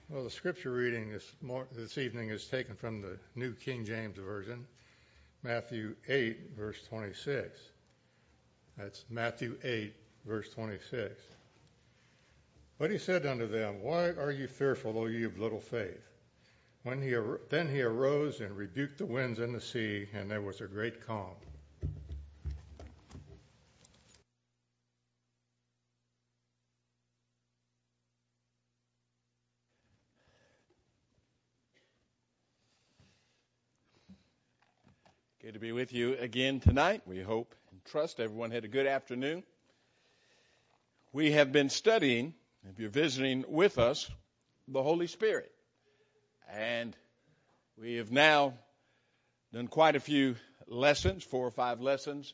Well, the scripture reading this evening is taken from the New King James Version, Matthew 8, verse 26. That's Matthew 8, verse 26. But he said unto them, Why are you fearful, O ye of little faith? Then he arose and rebuked the winds and the sea, and there was a great calm. Good to be with you again tonight. We hope and trust everyone had a good afternoon. We have been studying, if you're visiting with us, the Holy Spirit. And we have now done quite a few lessons, 4 or 5 lessons.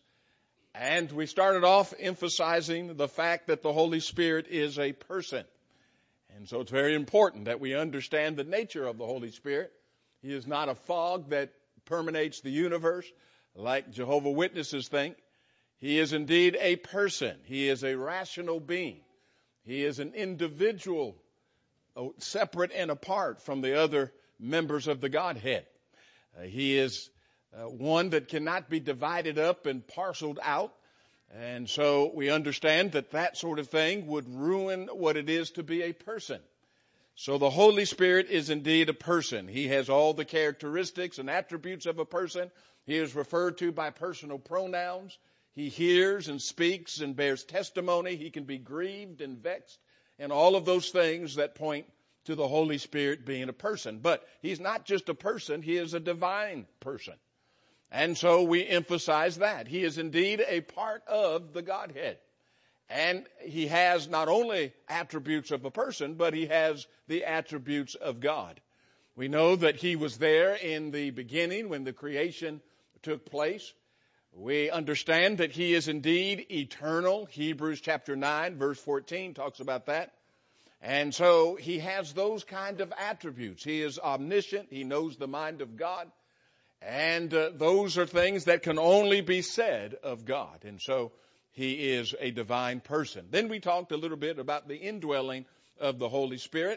And we started off emphasizing the fact that the Holy Spirit is a person. And so it's very important that we understand the nature of the Holy Spirit. He is not a fog that permeates the universe like Jehovah's Witnesses think. He is indeed a person. He is a rational being. He is an individual, separate and apart from the other members of the Godhead. He is one that cannot be divided up and parceled out. And so we understand that that sort of thing would ruin what it is to be a person. So the Holy Spirit is indeed a person. He has all the characteristics and attributes of a person. He is referred to by personal pronouns. He hears and speaks and bears testimony. He can be grieved and vexed, and all of those things that point to the Holy Spirit being a person. But he's not just a person. He is a divine person. And so we emphasize that. He is indeed a part of the Godhead. And he has not only attributes of a person, but he has the attributes of God. We know that he was there in the beginning when the creation took place. We understand that he is indeed eternal. Hebrews chapter 9, verse 14 talks about that. And so he has those kind of attributes. He is omniscient. He knows the mind of God. And those are things that can only be said of God. And so he is a divine person. Then we talked a little bit about the indwelling of the Holy Spirit.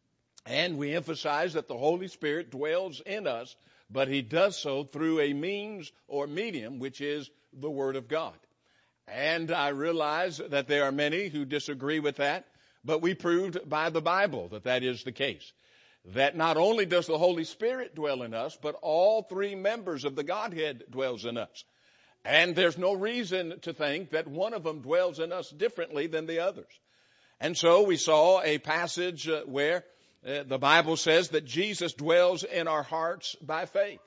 And we emphasized that the Holy Spirit dwells in us, but he does so through a means or medium, which is the Word of God. And I realize that there are many who disagree with that, but we proved by the Bible that that is the case. That not only does the Holy Spirit dwell in us, but all 3 members of the Godhead dwells in us. And there's no reason to think that one of them dwells in us differently than the others. And so we saw a passage where the Bible says that Jesus dwells in our hearts by faith.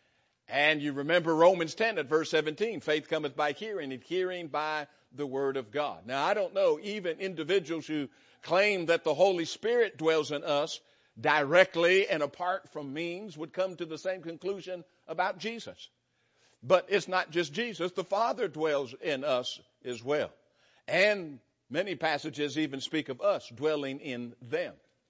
And you remember Romans 10 at verse 17, faith cometh by hearing, and hearing by the Word of God. Now, I don't know, even individuals who claim that the Holy Spirit dwells in us directly and apart from means would come to the same conclusion about Jesus. But it's not just Jesus. The Father dwells in us as well. And many passages even speak of us dwelling in them.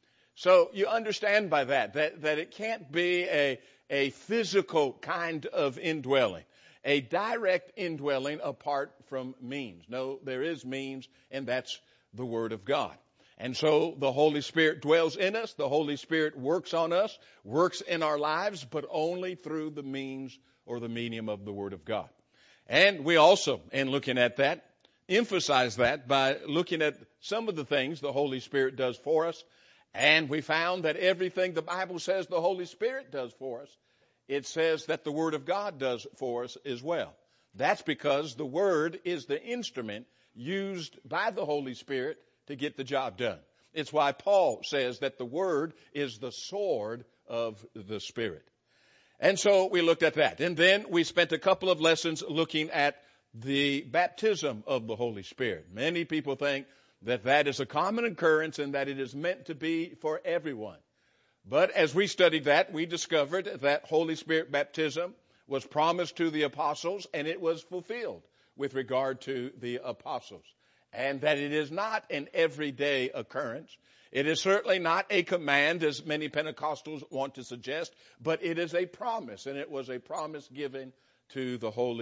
So you understand by that it can't be a physical kind of indwelling, a direct indwelling apart from means. No, there is means, and that's the Word of God. And so the Holy Spirit dwells in us. The Holy Spirit works on us, works in our lives, but only through the means or the medium of the Word of God. And we also, in looking at that, emphasize that by looking at some of the things the Holy Spirit does for us. And we found that everything the Bible says the Holy Spirit does for us, it says that the Word of God does for us as well. That's because the Word is the instrument used by the Holy Spirit to get the job done. It's why Paul says that the Word is the sword of the Spirit. And so we looked at that. And then we spent a couple of lessons looking at the baptism of the Holy Spirit. Many people think that is a common occurrence and that it is meant to be for everyone. But as we studied that, we discovered that Holy Spirit baptism was promised to the apostles and it was fulfilled with regard to the apostles. And that it is not an everyday occurrence. It is certainly not a command, as many Pentecostals want to suggest, but it is a promise, and it was a promise given to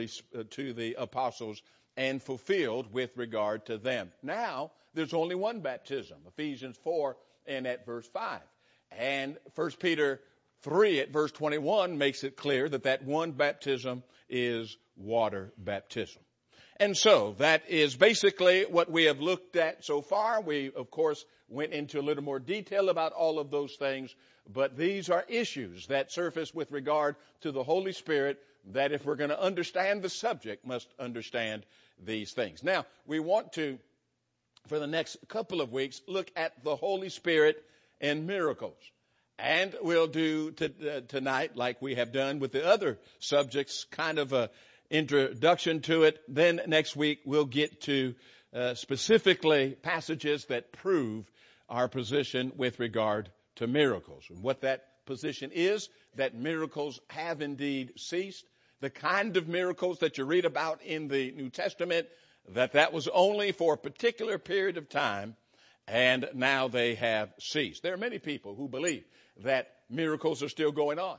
the apostles and fulfilled with regard to them. Now, there's only one baptism, Ephesians 4 and at verse 5. And 1 Peter 3 at verse 21 makes it clear that that one baptism is water baptism. And so that is basically what we have looked at so far. We, of course, went into a little more detail about all of those things, but these are issues that surface with regard to the Holy Spirit that, if we're going to understand the subject, must understand these things. Now, we want to, for the next couple of weeks, look at the Holy Spirit and miracles. And we'll do tonight, like we have done with the other subjects, kind of a introduction to it. Then next week we'll get to specifically passages that prove our position with regard to miracles. And what that position is, that miracles have indeed ceased. The kind of miracles that you read about in the New Testament, that was only for a particular period of time, and now they have ceased. There are many people who believe that miracles are still going on.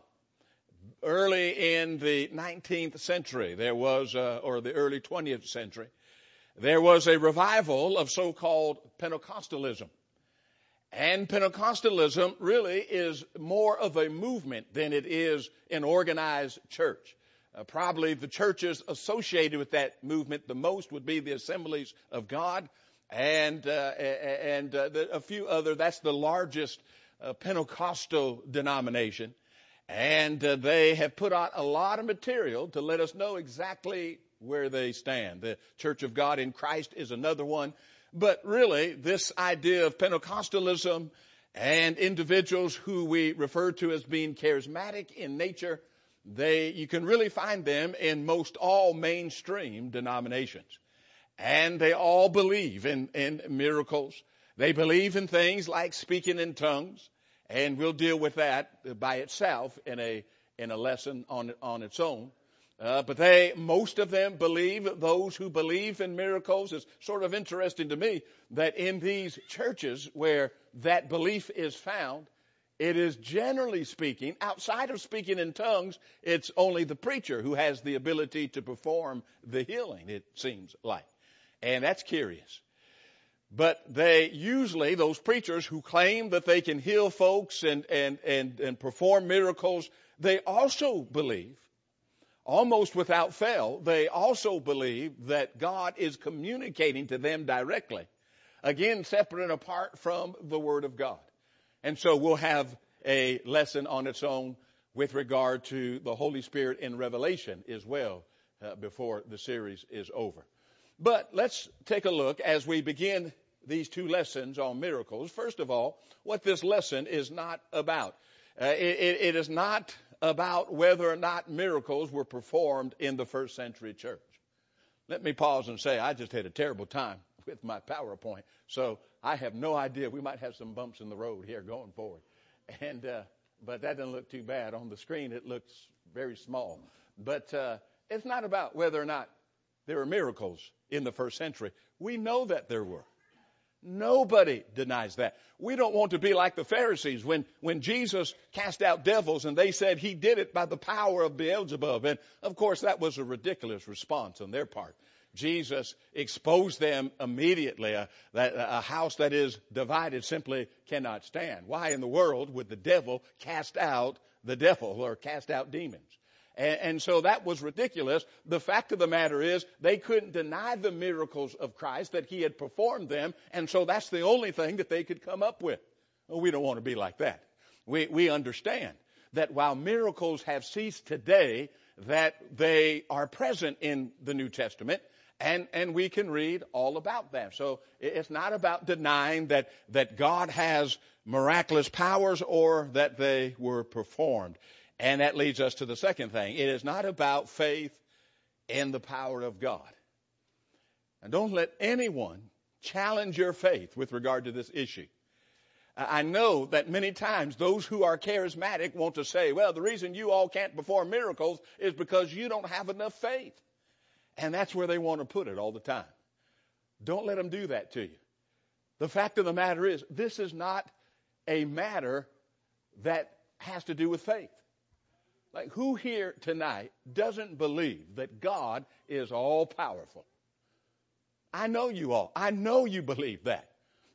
Early in the 19th century, there was, or the early 20th century, there was a revival of so-called Pentecostalism. And Pentecostalism really is more of a movement than it is an organized church. Probably the churches associated with that movement the most would be the Assemblies of God and a few other. That's the largest Pentecostal denomination. And they have put out a lot of material to let us know exactly where they stand. The Church of God in Christ is another one. But really, this idea of Pentecostalism and individuals who we refer to as being charismatic in nature, you can really find them in most all mainstream denominations. And they all believe in miracles. They believe in things like speaking in tongues. And we'll deal with that by itself in a lesson on its own. But most of them believe, those who believe in miracles. It's sort of interesting to me that in these churches where that belief is found, it is generally speaking, outside of speaking in tongues, it's only the preacher who has the ability to perform the healing, it seems like. And that's curious. But they usually, those preachers who claim that they can heal folks and perform miracles, they also believe, almost without fail, they also believe that God is communicating to them directly. Again, separate and apart from the Word of God. And so we'll have a lesson on its own with regard to the Holy Spirit in Revelation as well before the series is over. But let's take a look as we begin these two lessons on miracles. First of all, what this lesson is not about. It is not about whether or not miracles were performed in the first century church. Let me pause and say I just had a terrible time with my PowerPoint, so I have no idea. We might have some bumps in the road here going forward. But that doesn't look too bad. On the screen it looks very small. But it's not about whether or not there were miracles in the first century. We know that there were. Nobody denies that. We don't want to be like the Pharisees when Jesus cast out devils and they said he did it by the power of Beelzebub. And of course that was a ridiculous response on their part. Jesus exposed them immediately. A house that is divided simply cannot stand. Why in the world would the devil cast out the devil or cast out demons? And so that was ridiculous. The fact of the matter is they couldn't deny the miracles of Christ, that he had performed them. And so that's the only thing that they could come up with. Well, we don't want to be like that. We understand that while miracles have ceased today, that they are present in the New Testament. And we can read all about them. So it's not about denying that God has miraculous powers or that they were performed. And that leads us to the second thing. It is not about faith in the power of God. And don't let anyone challenge your faith with regard to this issue. I know that many times those who are charismatic want to say, well, the reason you all can't perform miracles is because you don't have enough faith. And that's where they want to put it all the time. Don't let them do that to you. The fact of the matter is, this is not a matter that has to do with faith. Like, who here tonight doesn't believe that God is all powerful? I know you all. I know you believe that.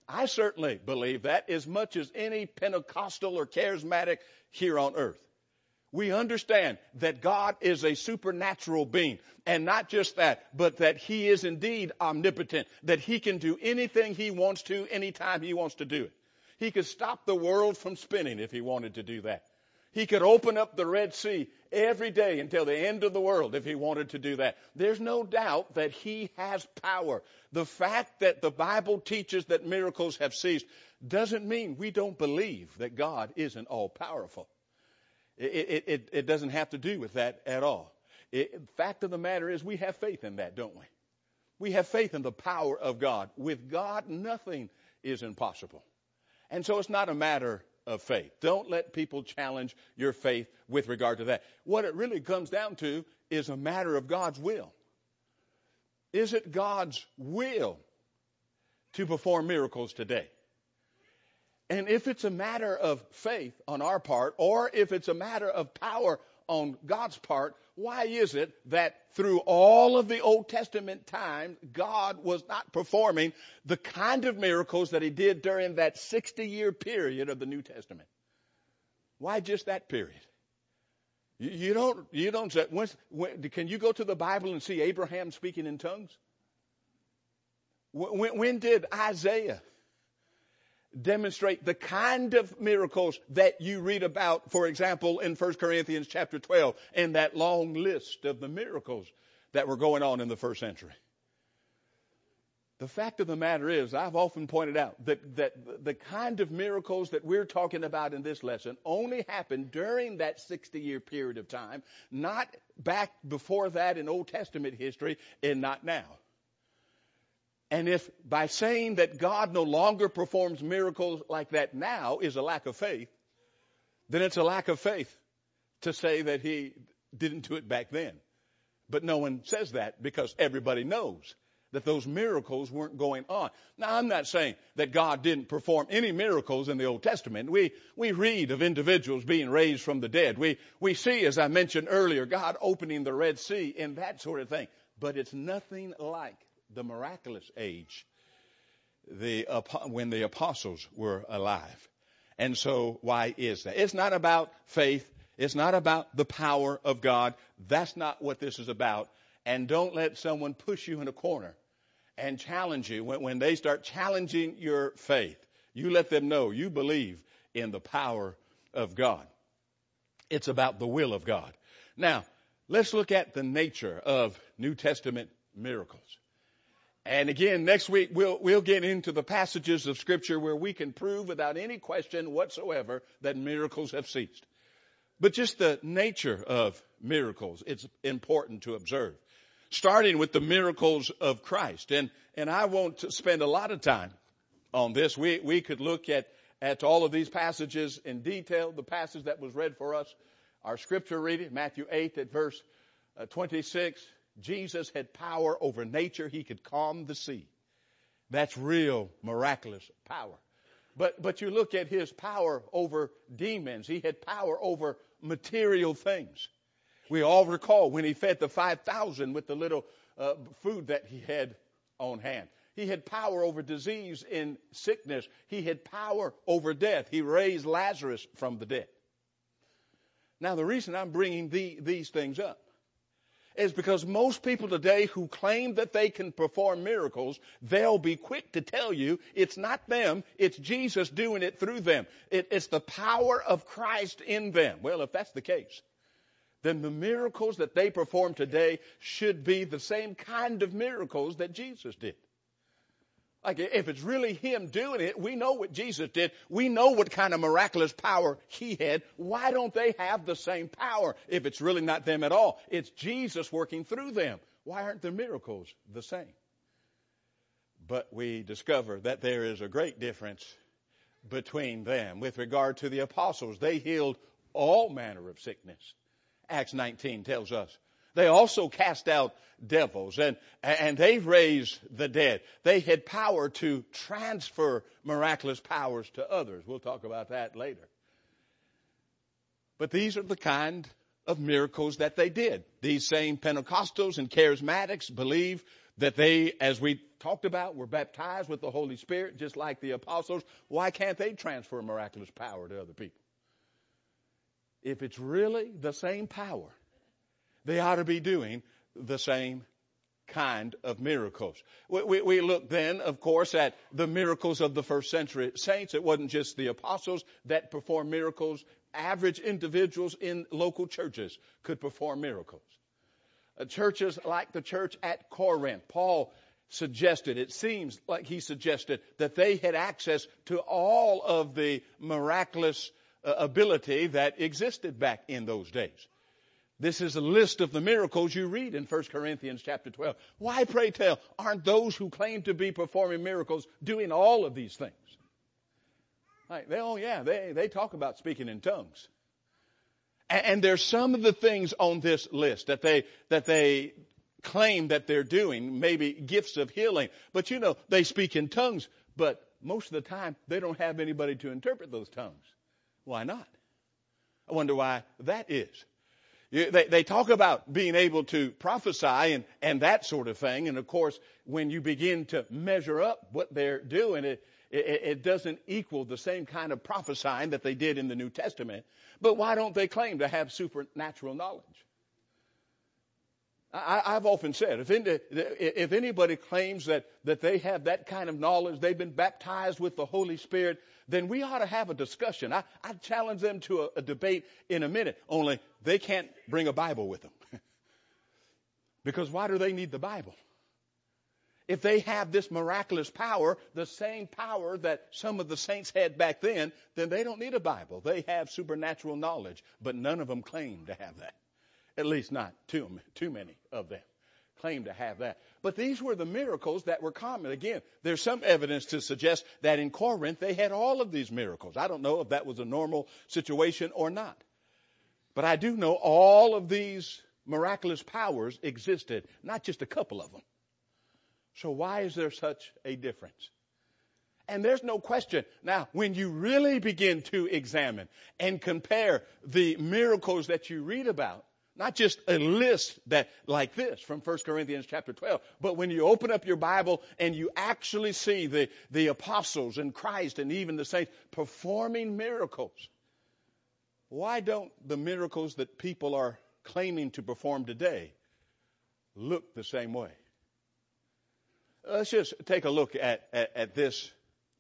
I certainly believe that as much as any Pentecostal or charismatic here on earth. We understand that God is a supernatural being. And not just that, but that he is indeed omnipotent, that he can do anything he wants to, anytime he wants to do it. He could stop the world from spinning if he wanted to do that. He could open up the Red Sea every day until the end of the world if he wanted to do that. There's no doubt that he has power. The fact that the Bible teaches that miracles have ceased doesn't mean we don't believe that God isn't all-powerful. It doesn't have to do with that at all. The fact of the matter is we have faith in that, don't we? We have faith in the power of God. With God, nothing is impossible. And so it's not a matter of faith. Don't let people challenge your faith with regard to that. What it really comes down to is a matter of God's will. Is it God's will to perform miracles today? And if it's a matter of faith on our part, or if it's a matter of power on God's part, why is it that through all of the Old Testament time, God was not performing the kind of miracles that he did during that 60-year period of the New Testament? Why just that period? You don't say, can you go to the Bible and see Abraham speaking in tongues? When did Isaiah demonstrate the kind of miracles that you read about, for example, in 1 Corinthians chapter 12, in that long list of the miracles that were going on in the first century? The fact of the matter is, I've often pointed out that the kind of miracles that we're talking about in this lesson only happened during that 60-year period of time, not back before that in Old Testament history, and not now. And if by saying that God no longer performs miracles like that now is a lack of faith, then it's a lack of faith to say that he didn't do it back then. But no one says that because everybody knows that those miracles weren't going on. Now, I'm not saying that God didn't perform any miracles in the Old Testament. We read of individuals being raised from the dead. We see, as I mentioned earlier, God opening the Red Sea and that sort of thing. But it's nothing like the miraculous age when the apostles were alive. And so why is that? It's not about faith. It's not about the power of God. That's not what this is about. And don't let someone push you in a corner and challenge you. When they start challenging your faith, you let them know you believe in the power of God. It's about the will of God. Now, let's look at the nature of New Testament miracles. And again, next week, we'll get into the passages of Scripture where we can prove without any question whatsoever that miracles have ceased. But just the nature of miracles, it's important to observe. Starting with the miracles of Christ. And I won't spend a lot of time on this. We could look at all of these passages in detail. The passage that was read for us, our Scripture reading, Matthew 8 at verse 26. Jesus had power over nature. He could calm the sea. That's real miraculous power. But you look at his power over demons. He had power over material things. We all recall when he fed the 5,000 with the little food that he had on hand. He had power over disease and sickness. He had power over death. He raised Lazarus from the dead. Now, the reason I'm bringing these things up is because most people today who claim that they can perform miracles, they'll be quick to tell you it's not them, it's Jesus doing it through them. It's the power of Christ in them. Well, if that's the case, then the miracles that they perform today should be the same kind of miracles that Jesus did. Like, if it's really him doing it, we know what Jesus did. We know what kind of miraculous power he had. Why don't they have the same power if it's really not them at all? It's Jesus working through them. Why aren't their miracles the same? But we discover that there is a great difference between them. With regard to the apostles, they healed all manner of sickness. Acts 19 tells us. They also cast out devils, and they raised the dead. They had power to transfer miraculous powers to others. We'll talk about that later. But these are the kind of miracles that they did. These same Pentecostals and charismatics believe that they, as we talked about, were baptized with the Holy Spirit just like the apostles. Why can't they transfer miraculous power to other people? If it's really the same power, they ought to be doing the same kind of miracles. We look then, of course, at the miracles of the first century saints. It wasn't just the apostles that performed miracles. Average individuals in local churches could perform miracles. Churches like the church at Corinth, Paul suggested, it seems like he suggested, that they had access to all of the miraculous ability that existed back in those days. This is a list of the miracles you read in 1 Corinthians chapter 12. Why, pray tell, aren't those who claim to be performing miracles doing all of these things? Like, they talk about speaking in tongues. And there's some of the things on this list that they claim that they're doing, maybe gifts of healing. But they speak in tongues, but most of the time they don't have anybody to interpret those tongues. Why not? I wonder why that is. They talk about being able to prophesy and that sort of thing. And of course, when you begin to measure up what they're doing, it doesn't equal the same kind of prophesying that they did in the New Testament. But why don't they claim to have supernatural knowledge? I've often said, if anybody claims that they have that kind of knowledge, they've been baptized with the Holy Spirit, then we ought to have a discussion. I challenge them to a debate in a minute, only they can't bring a Bible with them. Because why do they need the Bible? If they have this miraculous power, the same power that some of the saints had back then they don't need a Bible. They have supernatural knowledge, but none of them claim to have that. At least not too many of them claim to have that. But these were the miracles that were common. Again, there's some evidence to suggest that in Corinth they had all of these miracles. I don't know if that was a normal situation or not. But I do know all of these miraculous powers existed, not just a couple of them. So why is there such a difference? And there's no question. Now, when you really begin to examine and compare the miracles that you read about, not just a list that like this from 1 Corinthians chapter 12, but when you open up your Bible and you actually see the apostles and Christ and even the saints performing miracles, why don't the miracles that people are claiming to perform today look the same way? Let's just take a look at this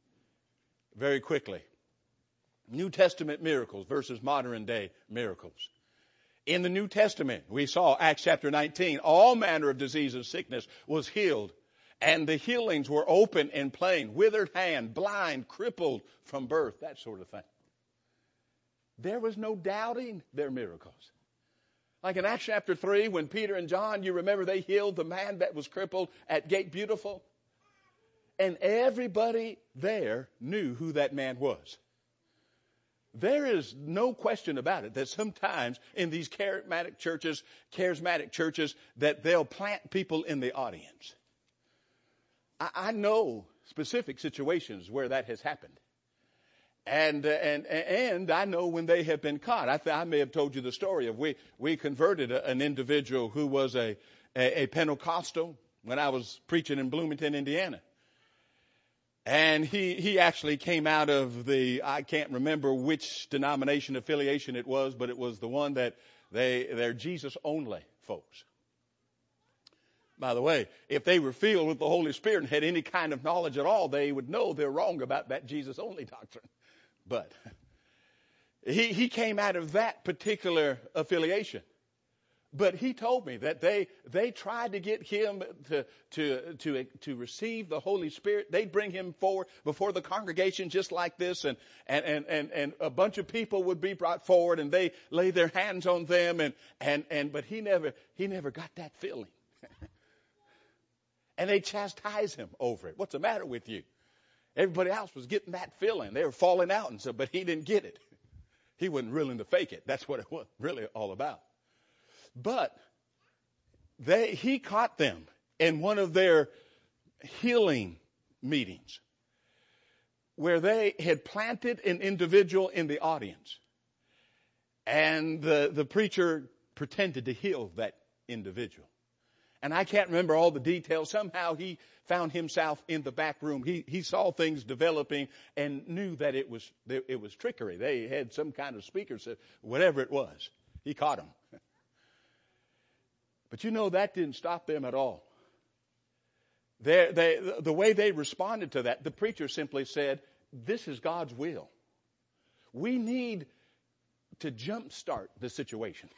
very quickly. New Testament miracles versus modern day miracles. In the New Testament, we saw Acts chapter 19, all manner of disease and sickness was healed, and the healings were open and plain, withered hand, blind, crippled from birth, that sort of thing. There was no doubting their miracles. Like in Acts chapter 3, when Peter and John, you remember they healed the man that was crippled at Gate Beautiful? And everybody there knew who that man was. There is no question about it that sometimes in these charismatic churches, that they'll plant people in the audience. I know specific situations where that has happened. And I know when they have been caught. I may have told you the story of we converted an individual who was a Pentecostal when I was preaching in Bloomington, Indiana. And he actually came out of I can't remember which denomination affiliation it was, but it was the one that they're Jesus only folks. By the way, if they were filled with the Holy Spirit and had any kind of knowledge at all, they would know they're wrong about that Jesus only doctrine. But he came out of that particular affiliation. But he told me that they tried to get him to receive the Holy Spirit. They'd bring him forward before the congregation just like this, and a bunch of people would be brought forward, and they lay their hands on them, but he never got that feeling. And they chastised him over it. What's the matter with you? Everybody else was getting that feeling. They were falling out, and so, but he didn't get it. He wasn't willing to fake it. That's what it was really all about. But he caught them in one of their healing meetings where they had planted an individual in the audience. And the preacher pretended to heal that individual. And I can't remember all the details. Somehow he found himself in the back room. He saw things developing and knew that it was trickery. They had some kind of speaker, so whatever it was, he caught him. But you know, that didn't stop them at all. The way they responded to that, the preacher simply said, this is God's will. We need to jumpstart the situation.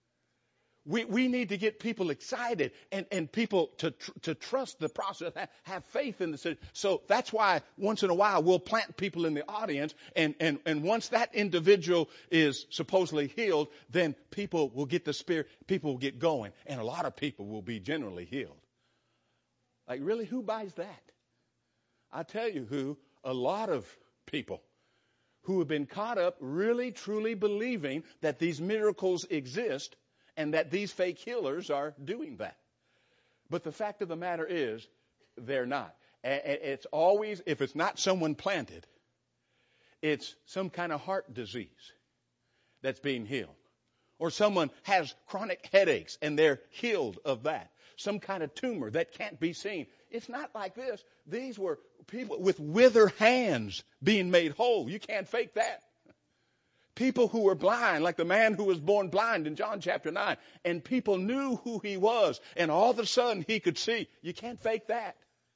We need to get people excited and people to trust the process, have faith in the situation. So that's why once in a while we'll plant people in the audience, and once that individual is supposedly healed, then people will get the Spirit, people will get going, and a lot of people will be generally healed. Like, really, who buys that? I tell you who, a lot of people who have been caught up really, truly believing that these miracles exist and that these fake healers are doing that. But the fact of the matter is, they're not. It's always, if it's not someone planted, it's some kind of heart disease that's being healed. Or someone has chronic headaches and they're healed of that. Some kind of tumor that can't be seen. It's not like this. These were people with withered hands being made whole. You can't fake that. People who were blind, like the man who was born blind in John chapter 9. And people knew who he was. And all of a sudden he could see. You can't fake that.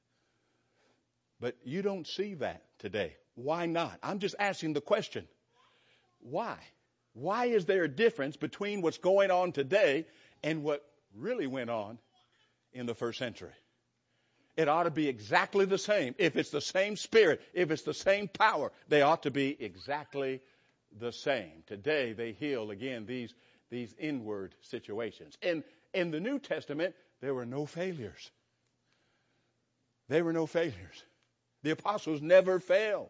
But you don't see that today. Why not? I'm just asking the question. Why? Why is there a difference between what's going on today and what really went on in the first century? It ought to be exactly the same. If it's the same Spirit, if it's the same power, they ought to be exactly the same. Today they heal, again, these inward situations. And in the New Testament, there were no failures. There were no failures. The apostles never failed.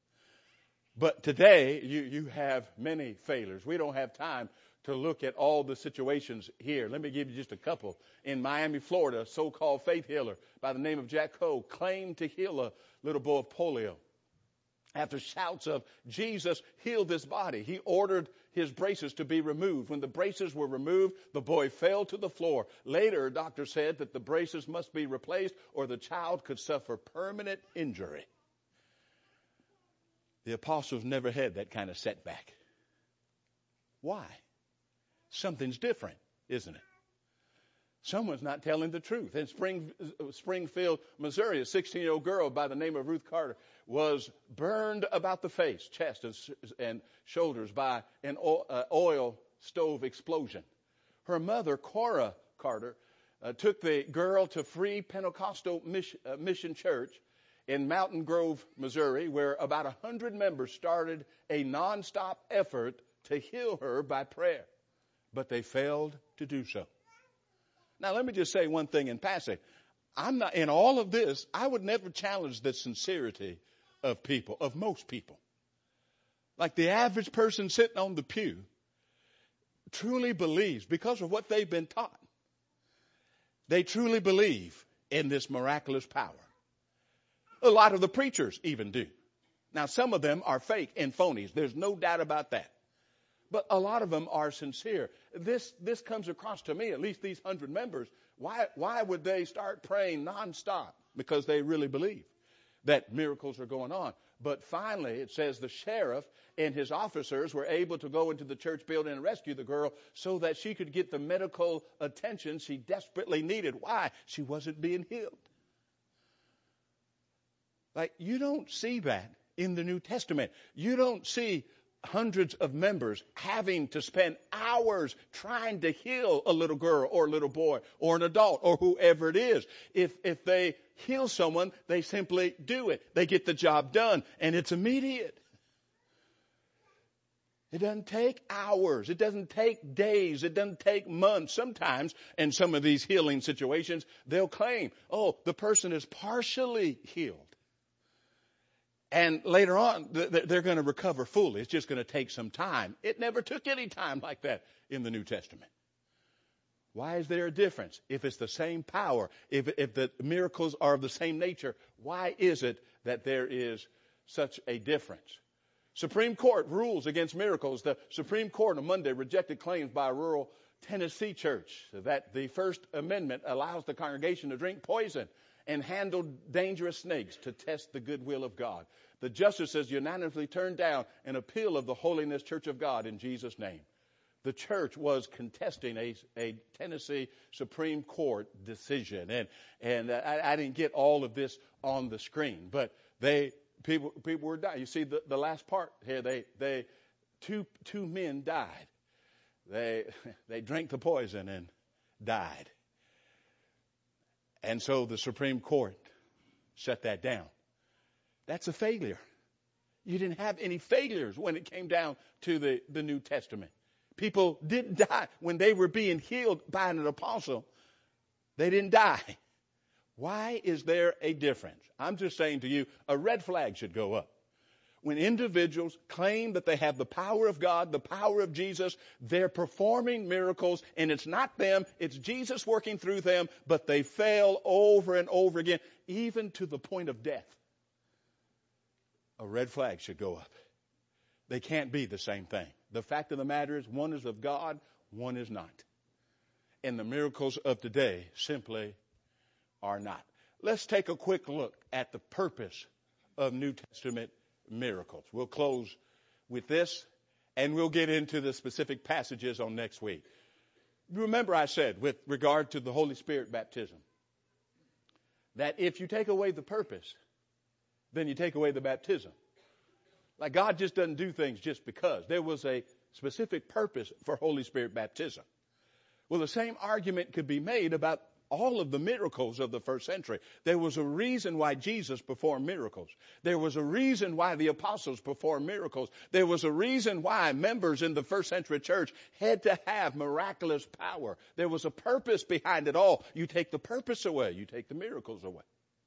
But today, you have many failures. We don't have time to look at all the situations here. Let me give you just a couple. In Miami, Florida, a so-called faith healer by the name of Jack Ho claimed to heal a little boy of polio. After shouts of, Jesus healed this body, he ordered his braces to be removed. When the braces were removed, the boy fell to the floor. Later, a doctor said that the braces must be replaced or the child could suffer permanent injury. The apostles never had that kind of setback. Why? Something's different, isn't it? Someone's not telling the truth. In Springfield, Missouri, a 16-year-old girl by the name of Ruth Carter was burned about the face, chest, and shoulders by an oil stove explosion. Her mother, Cora Carter, took the girl to Free Pentecostal Mission Church in Mountain Grove, Missouri, where about 100 members started a nonstop effort to heal her by prayer. But they failed to do so. Now, let me just say one thing in passing. I'm not, in all of this, I would never challenge the sincerity of people, of most people. Like the average person sitting on the pew truly believes, because of what they've been taught, they truly believe in this miraculous power. A lot of the preachers even do. Now, some of them are fake and phonies. There's no doubt about that. But a lot of them are sincere. This comes across to me, at least these 100 members. Why would they start praying nonstop? Because they really believe that miracles are going on. But finally, it says the sheriff and his officers were able to go into the church building and rescue the girl so that she could get the medical attention she desperately needed. Why? She wasn't being healed. Like, you don't see that in the New Testament. You don't see hundreds of members having to spend hours trying to heal a little girl or a little boy or an adult or whoever it is. If they heal someone, they simply do it. They get the job done, and it's immediate. It doesn't take hours. It doesn't take days. It doesn't take months. Sometimes in some of these healing situations, they'll claim, oh, the person is partially healed. And later on, they're going to recover fully. It's just going to take some time. It never took any time like that in the New Testament. Why is there a difference? If it's the same power, if the miracles are of the same nature, why is it that there is such a difference? Supreme Court rules against miracles. The Supreme Court on Monday rejected claims by a rural Tennessee church that the First Amendment allows the congregation to drink poison and handle dangerous snakes to test the goodwill of God. The justices unanimously turned down an appeal of the Holiness Church of God in Jesus' name. The church was contesting a Tennessee Supreme Court decision, and I didn't get all of this on the screen, but people were dying. You see the last part here. Two men died. They drank the poison and died, and so the Supreme Court shut that down. That's a failure. You didn't have any failures when it came down to the New Testament. People didn't die when they were being healed by an apostle. They didn't die. Why is there a difference? I'm just saying to you, a red flag should go up. When individuals claim that they have the power of God, the power of Jesus, they're performing miracles, and it's not them, it's Jesus working through them, but they fail over and over again, even to the point of death. A red flag should go up. They can't be the same thing. The fact of the matter is, one is of God, one is not. And the miracles of today simply are not. Let's take a quick look at the purpose of New Testament miracles. We'll close with this, and we'll get into the specific passages on next week. Remember I said, with regard to the Holy Spirit baptism, that if you take away the purpose, then you take away the baptism. Like, God just doesn't do things just because. There was a specific purpose for Holy Spirit baptism. Well, the same argument could be made about all of the miracles of the first century. There was a reason why Jesus performed miracles. There was a reason why the apostles performed miracles. There was a reason why members in the first century church had to have miraculous power. There was a purpose behind it all. You take the purpose away, you take the miracles away.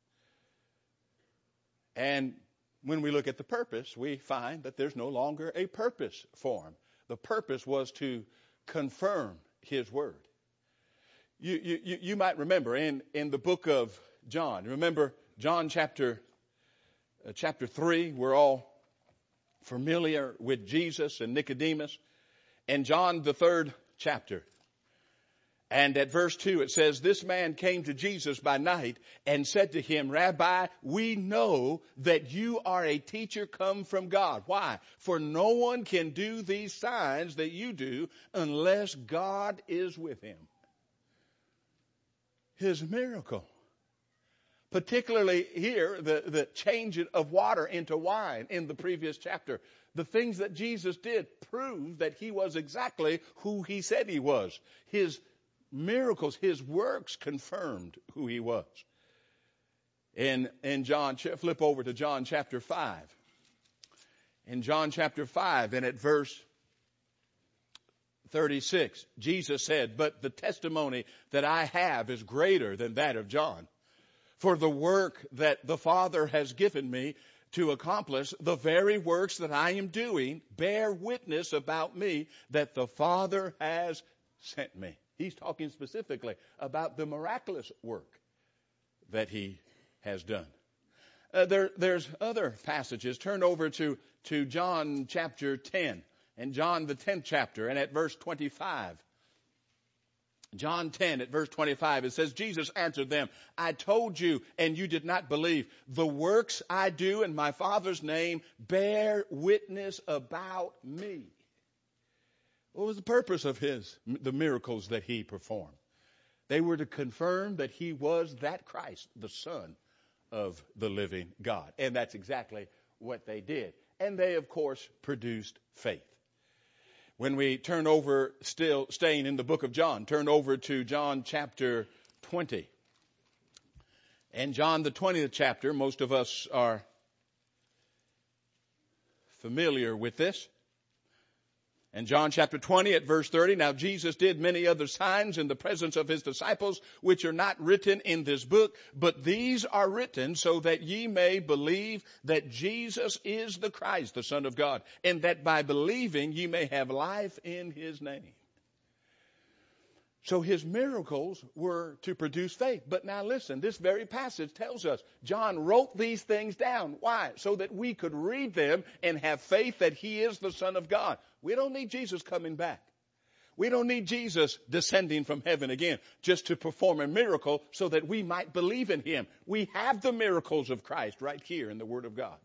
And when we look at the purpose, we find that there's no longer a purpose for him. The purpose was to confirm his word. You might remember in the book of John. Remember John chapter 3. We're all familiar with Jesus and Nicodemus. And John, the 3rd chapter. And at verse 2 it says, this man came to Jesus by night and said to him, Rabbi, we know that you are a teacher come from God. Why? For no one can do these signs that you do unless God is with him. His miracle. Particularly here, the change of water into wine in the previous chapter. The things that Jesus did prove that he was exactly who he said he was. His miracles, his works confirmed who he was. In John, flip over to John chapter 5. In John chapter 5 and at verse 36, Jesus said, but the testimony that I have is greater than that of John. For the work that the Father has given me to accomplish, the very works that I am doing, bear witness about me that the Father has sent me. He's talking specifically about the miraculous work that he has done. There's other passages. Turn over to John chapter 10 and John the 10th chapter and at verse 25. John 10 at verse 25, it says, Jesus answered them, I told you and you did not believe. The works I do in my Father's name bear witness about me. What was the purpose of the miracles that he performed? They were to confirm that he was that Christ, the Son of the living God. And that's exactly what they did. And they, of course, produced faith. When we turn over, still staying in the book of John, turn over to John chapter 20. And John the 20th chapter, most of us are familiar with this. And John chapter 20 at verse 30, now Jesus did many other signs in the presence of his disciples, which are not written in this book, but these are written so that ye may believe that Jesus is the Christ, the Son of God, and that by believing ye may have life in his name. So his miracles were to produce faith. But now listen, this very passage tells us John wrote these things down. Why? So that we could read them and have faith that he is the Son of God. We don't need Jesus coming back. We don't need Jesus descending from heaven again just to perform a miracle so that we might believe in him. We have the miracles of Christ right here in the Word of God.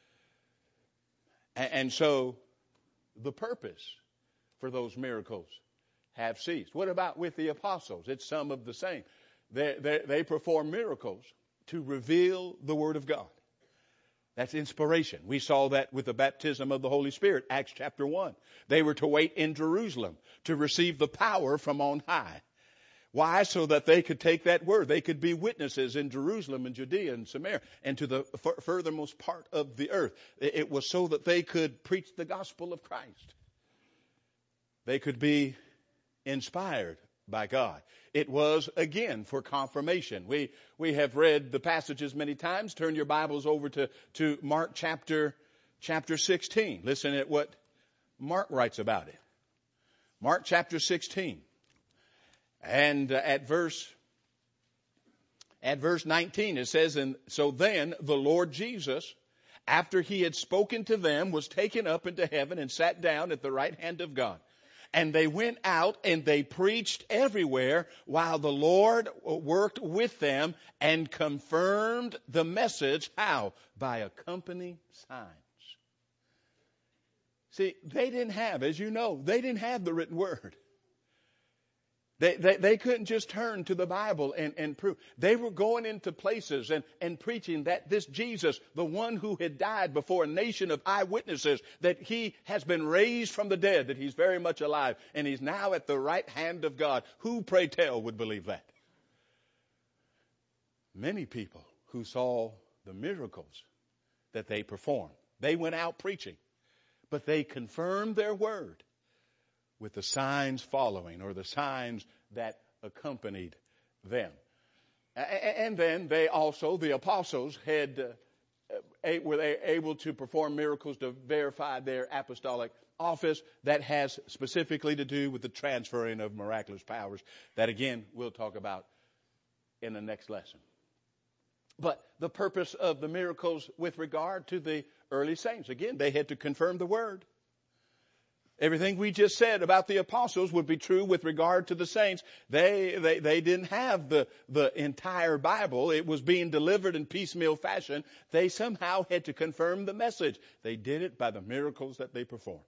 And so the purpose for those miracles have ceased. What about with the apostles? It's some of the same. They perform miracles to reveal the Word of God. That's inspiration. We saw that with the baptism of the Holy Spirit, Acts chapter 1. They were to wait in Jerusalem to receive the power from on high. Why? So that they could take that word. They could be witnesses in Jerusalem and Judea and Samaria and to the furthermost part of the earth. It was so that they could preach the gospel of Christ. They could be inspired by God. It was, again, for confirmation. We have read the passages many times. Turn your Bibles over to Mark chapter 16. Listen at what Mark writes about it. Mark chapter 16. And at verse 19 it says, "And so then the Lord Jesus, after he had spoken to them, was taken up into heaven and sat down at the right hand of God. And they went out and they preached everywhere while the Lord worked with them and confirmed the message." How? By accompanying signs. See, they didn't have, as you know, they didn't have the written word. They couldn't just turn to the Bible and prove. They were going into places and preaching that this Jesus, the one who had died before a nation of eyewitnesses, that he has been raised from the dead, that he's very much alive, and he's now at the right hand of God. Who, pray tell, would believe that? Many people who saw the miracles that they performed. They went out preaching, but they confirmed their word with the signs following, or the signs that accompanied them. And then they also, the apostles, were they able to perform miracles to verify their apostolic office. That has specifically to do with the transferring of miraculous powers that, again, we'll talk about in the next lesson. But the purpose of the miracles with regard to the early saints, again, they had to confirm the word. Everything we just said about the apostles would be true with regard to the saints. They didn't have the entire Bible. It was being delivered in piecemeal fashion. They somehow had to confirm the message. They did it by the miracles that they performed.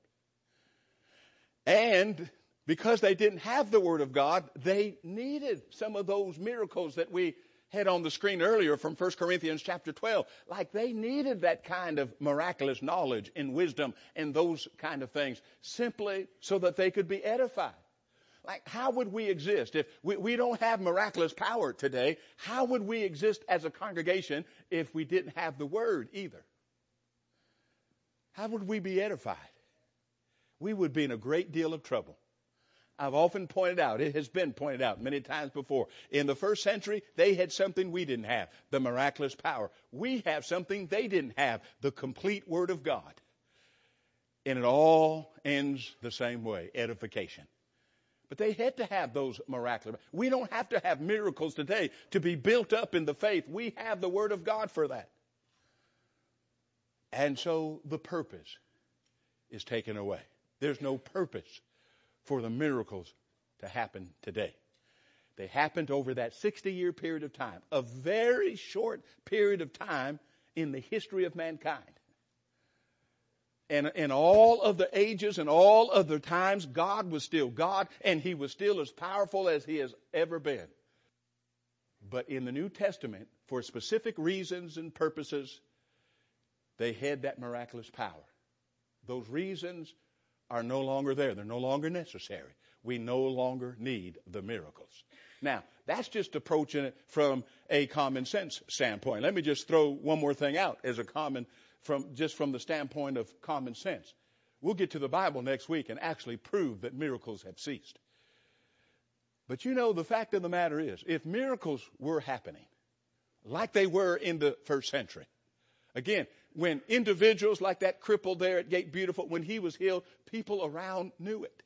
And because they didn't have the Word of God, they needed some of those miracles that we had on the screen earlier from 1 Corinthians chapter 12. Like they needed that kind of miraculous knowledge and wisdom and those kind of things simply so that they could be edified. Like how would we exist if we don't have miraculous power today? How would we exist as a congregation if we didn't have the Word either? How would we be edified? We would be in a great deal of trouble. I've often pointed out, it has been pointed out many times before. In the first century, they had something we didn't have, the miraculous power. We have something they didn't have, the complete Word of God. And it all ends the same way, edification. But they had to have those miraculous. We don't have to have miracles today to be built up in the faith. We have the Word of God for that. And so the purpose is taken away. There's no purpose for the miracles to happen today. They happened over that 60-year period of time, a very short period of time in the history of mankind. And in all of the ages and all of the times, God was still God, and he was still as powerful as he has ever been. But in the New Testament, for specific reasons and purposes, they had that miraculous power. Those reasons are no longer there. They're no longer necessary. We no longer need the miracles. Now, that's just approaching it from a common sense standpoint. Let me just throw one more thing out as a common, from the standpoint of common sense. We'll get to the Bible next week and actually prove that miracles have ceased. But you know, the fact of the matter is, if miracles were happening like they were in the first century, again, when individuals like that cripple there at Gate Beautiful, when he was healed, people around knew it.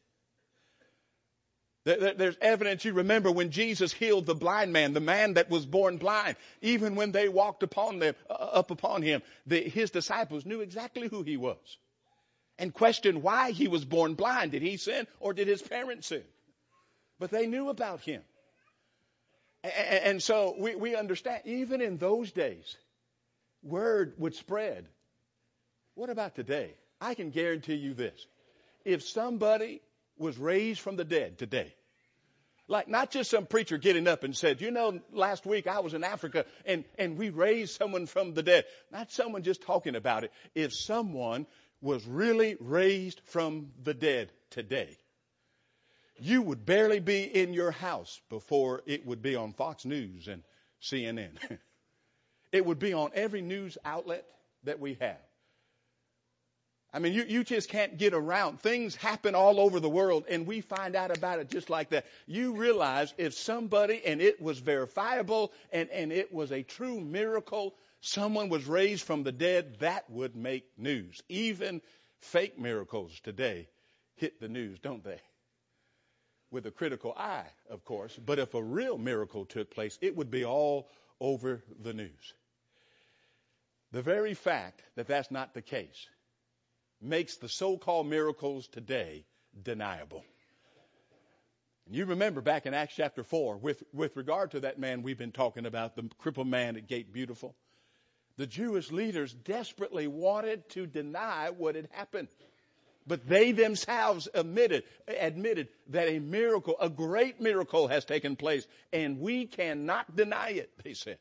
There's evidence. You remember when Jesus healed the blind man, the man that was born blind. Even when they walked upon him, his disciples knew exactly who he was. and questioned why he was born blind. Did he sin or did his parents sin? But they knew about him. And so we understand, even in those days, word would spread. What about today? I can guarantee you this. If somebody was raised from the dead today, like not just some preacher getting up and said, you know, last week I was in Africa and we raised someone from the dead. Not someone just talking about it. If someone was really raised from the dead today, you would barely be in your house before it would be on Fox News and CNN. It would be on every news outlet that we have. I mean, you just can't get around. Things happen all over the world, and we find out about it just like that. You realize if somebody, and it was verifiable, and it was a true miracle, someone was raised from the dead, that would make news. Even fake miracles today hit the news, don't they? With a critical eye, of course. But if a real miracle took place, it would be all over the news. The very fact that that's not the case makes the so-called miracles today deniable. And you remember back in Acts chapter 4, with regard to that man we've been talking about, the crippled man at Gate Beautiful, the Jewish leaders desperately wanted to deny what had happened. But they themselves admitted that a miracle, a great miracle has taken place, and we cannot deny it, they said.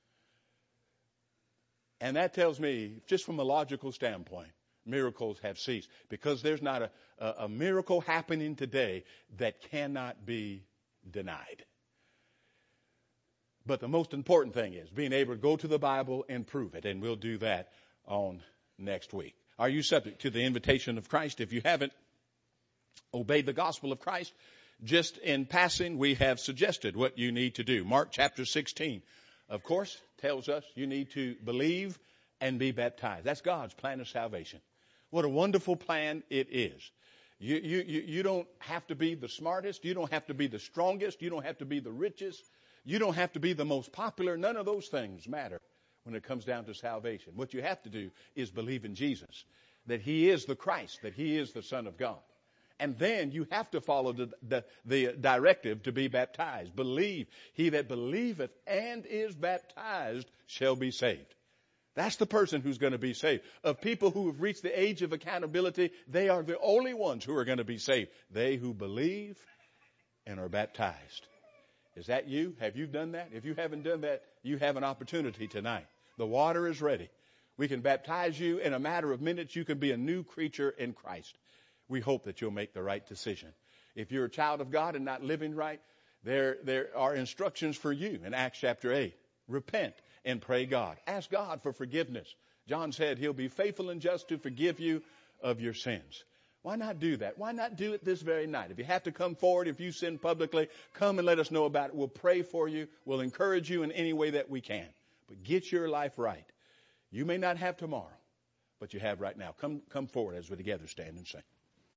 And that tells me, just from a logical standpoint, miracles have ceased, because there's not a miracle happening today that cannot be denied. But the most important thing is being able to go to the Bible and prove it, and we'll do that on next week. Are you subject to the invitation of Christ? If you haven't obeyed the gospel of Christ, just in passing, we have suggested what you need to do. Mark chapter 16, of course, tells us you need to believe and be baptized. That's God's plan of salvation. What a wonderful plan it is. You don't have to be the smartest. You don't have to be the strongest. You don't have to be the richest. You don't have to be the most popular. None of those things matter when it comes down to salvation. What you have to do is believe in Jesus, that he is the Christ, that he is the Son of God. And then you have to follow the directive to be baptized. Believe. He that believeth and is baptized shall be saved. That's the person who's going to be saved. Of people who have reached the age of accountability, they are the only ones who are going to be saved. They who believe and are baptized. Is that you? Have you done that? If you haven't done that, you have an opportunity tonight. The water is ready. We can baptize you in a matter of minutes. You can be a new creature in Christ. We hope that you'll make the right decision. If you're a child of God and not living right, there are instructions for you in Acts chapter 8. Repent and pray God. Ask God for forgiveness. John said he'll be faithful and just to forgive you of your sins. Why not do that? Why not do it this very night? If you have to come forward, if you sin publicly, come and let us know about it. We'll pray for you. We'll encourage you in any way that we can. But get your life right. You may not have tomorrow, but you have right now. Come forward as we together stand and sing.